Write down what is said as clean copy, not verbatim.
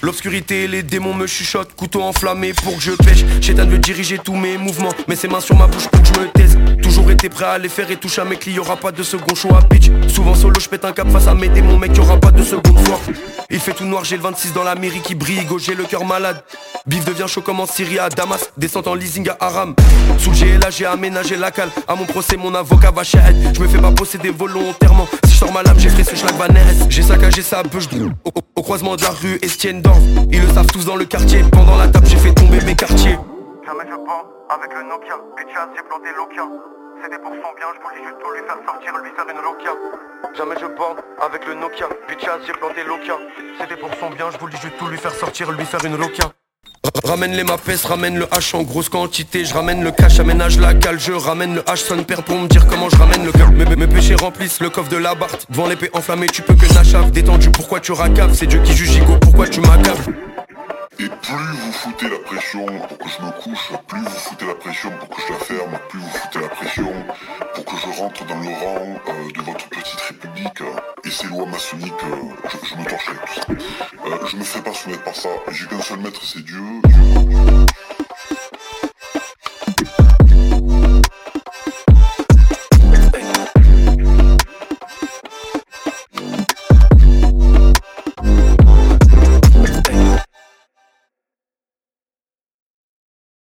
L'obscurité et les démons me chuchotent, couteau enflammé pour que je pêche. Chétan veut diriger tous mes mouvements, mais ses mains sur ma bouche pour que je me taise. Toujours été prêt à les faire et toucher à mes clients, y'aura pas de second show à pitch. Souvent solo, je pète un cap face à mes démons, mec, y'aura pas de seconde fois. Il fait tout noir, j'ai le 26 dans la mairie qui brille, gauche j'ai le cœur malade. Bif devient chaud comme en Syrie à Damas, descente en leasing à Aram. Sous le GLA j'ai aménagé la cale, à mon procès mon avocat va chez elle. Je me fais pas posséder volontairement, si je sors ma lame j'ai fait ce schlag Vanessa. J'ai saccagé sa bûche au croisement de la rue Estienne d'Or. Ils le savent tous dans le quartier, pendant la table j'ai fait tomber mes quartiers. Jamais je bande avec le Nokia, bitchas j'ai planté Lokia. C'était pour son bien, je voulais juste tout lui faire sortir, lui faire une Lokia. Jamais je bande avec le Nokia, bitchas j'ai planté Lokia. C'était pour son bien, je voulais juste tout lui faire sortir, lui faire une Lokia. Ramène les mapes, ramène le H en grosse quantité. Je ramène le cash, aménage la cale. Je ramène le H, sonne père pour me dire comment je ramène le cœur. Mes péchés remplissent le coffre de la Barthe. Devant l'épée enflammée, tu peux que nachave. Détendu, pourquoi tu racaves? C'est Dieu qui juge Gigo, pourquoi tu m'accables? Et plus vous foutez la pression pour que je me couche, plus vous foutez la pression pour que je la ferme, plus vous foutez la pression pour que je rentre dans le rang de votre petite république et ces lois maçonniques, je me torcherai tout ça. Je me ferai pas soumettre par ça, j'ai qu'un seul maître, c'est Dieu.